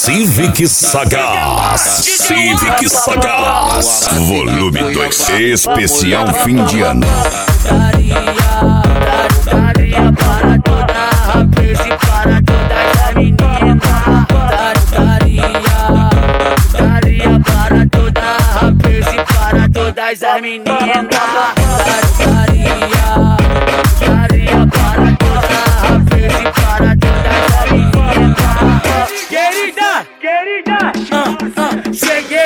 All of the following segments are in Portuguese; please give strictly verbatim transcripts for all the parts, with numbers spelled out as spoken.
Civic Sagaz, Civic Sagaz, volume dois, especial fim de ano. Daria para toda rapaz e para todas as meninas. Daria, daria para toda rapaz e para todas as meninas. Daria, daria para toda rapaz e para todas as meninas. Querida, querida, uh, uh, cheguei.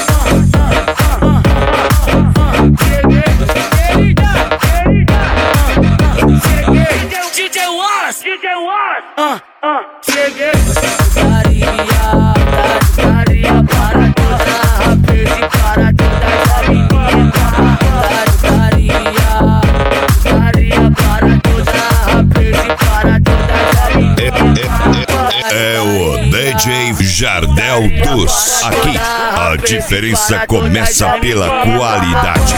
Uh, uh, cheguei. Daria, daria para toda rapaz e para todas as meninas. Daria, daria para toda rapaz e para todas as meninas. É, é, é o D J Jardel dos. Aqui a diferença começa pela qualidade.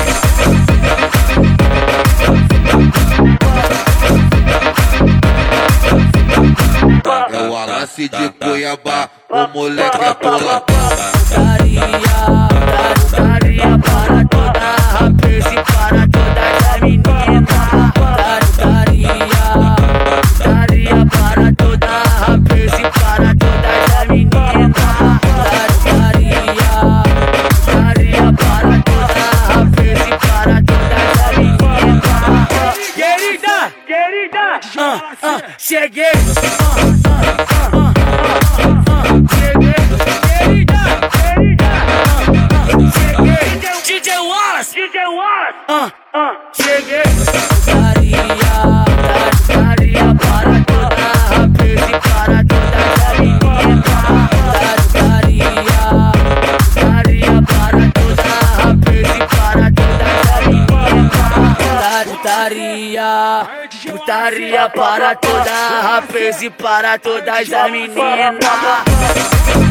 É o Alassi de Cuiabá, o moleque é pula. Daria, daria para toda rapaz e para todas as meninas. Daria, daria para toda rapaz e para todas as meninas. Daria, daria para toda rapaz e para todas as meninas. Querida, querida, uh, uh, cheguei. D J Wallace, D J Wallace, uh, uh, cheguei. Daria, daria para toda rapaz e para todas as meninas. Daria, daria para toda rapaz e para todas as meninas. Daria, daria para toda rapaz e para todas as meninas.